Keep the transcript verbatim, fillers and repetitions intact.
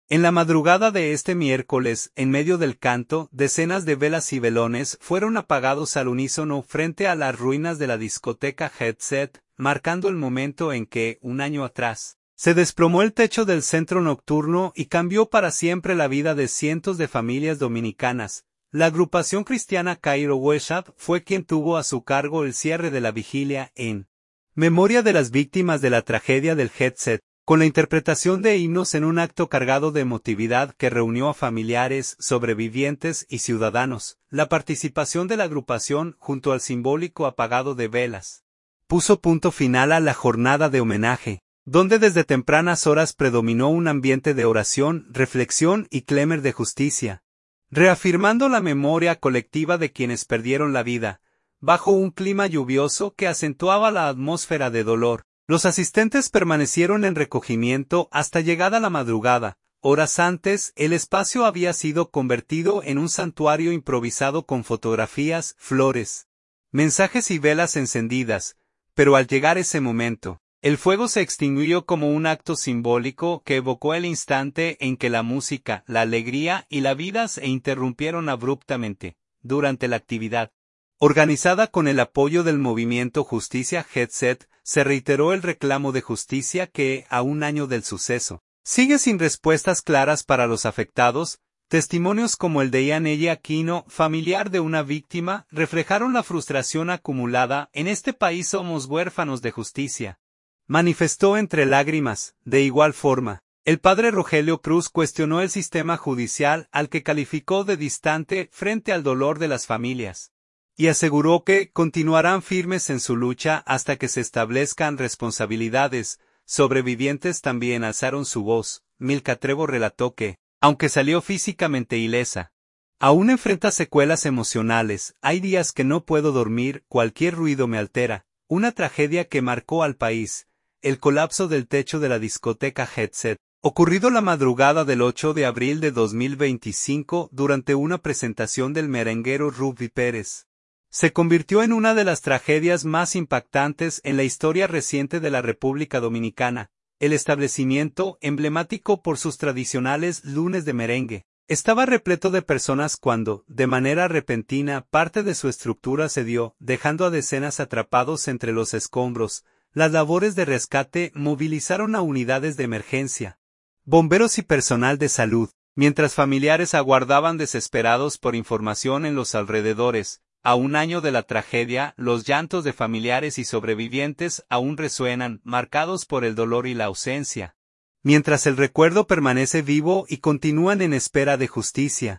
En la madrugada de este miércoles, en medio del canto, decenas de velas y velones fueron apagados al unísono frente a las ruinas de la discoteca Headset, marcando el momento en que, un año atrás, se desplomó el techo del centro nocturno y cambió para siempre la vida de cientos de familias dominicanas. La agrupación cristiana Cairo Worship fue quien tuvo a su cargo el cierre de la vigilia en memoria de las víctimas de la tragedia del Headset, con la interpretación de himnos en un acto cargado de emotividad que reunió a familiares, sobrevivientes y ciudadanos. La participación de la agrupación, junto al simbólico apagado de velas, puso punto final a la jornada de homenaje, donde desde tempranas horas predominó un ambiente de oración, reflexión y clamor de justicia, reafirmando la memoria colectiva de quienes perdieron la vida, bajo un clima lluvioso que acentuaba la atmósfera de dolor. Los asistentes permanecieron en recogimiento hasta llegada la madrugada. Horas antes, el espacio había sido convertido en un santuario improvisado con fotografías, flores, mensajes y velas encendidas, pero al llegar ese momento, el fuego se extinguió como un acto simbólico que evocó el instante en que la música, la alegría y la vida se interrumpieron abruptamente. Durante la actividad, organizada con el apoyo del movimiento Justicia Headset, se reiteró el reclamo de justicia que, a un año del suceso, sigue sin respuestas claras para los afectados. Testimonios como el de Ianella Aquino, familiar de una víctima, reflejaron la frustración acumulada. En este país somos huérfanos de justicia, manifestó entre lágrimas. De igual forma, el padre Rogelio Cruz cuestionó el sistema judicial al que calificó de distante frente al dolor de las familias, y aseguró que continuarán firmes en su lucha hasta que se establezcan responsabilidades. Sobrevivientes también alzaron su voz. Milka Trevo relató que, aunque salió físicamente ilesa, aún enfrenta secuelas emocionales. Hay días que no puedo dormir, cualquier ruido me altera. Una tragedia que marcó al país. El colapso del techo de la discoteca Headset, ocurrido la madrugada del ocho de abril de dos mil veinticinco durante una presentación del merenguero Rubí Pérez, se convirtió en una de las tragedias más impactantes en la historia reciente de la República Dominicana. El establecimiento, emblemático por sus tradicionales lunes de merengue, estaba repleto de personas cuando, de manera repentina, parte de su estructura cedió, dejando a decenas atrapados entre los escombros. Las labores de rescate movilizaron a unidades de emergencia, bomberos y personal de salud, mientras familiares aguardaban desesperados por información en los alrededores. A un año de la tragedia, los llantos de familiares y sobrevivientes aún resuenan, marcados por el dolor y la ausencia, mientras el recuerdo permanece vivo y continúan en espera de justicia.